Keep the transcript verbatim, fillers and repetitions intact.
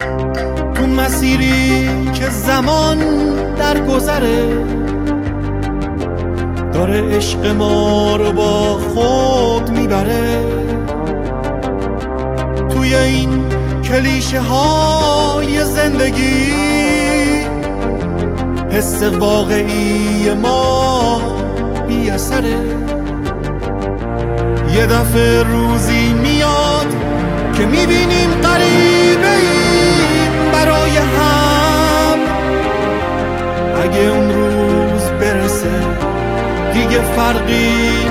تو مسیری که زمان در گذره، داره عشق ما رو با خود میبره. توی این کلیشه های زندگی حس واقعی ما بی اثره. یه دفعه روزی میاد که میبینیم غریبه ایم برای هم. اگه اون روز برسه دیگه فرقی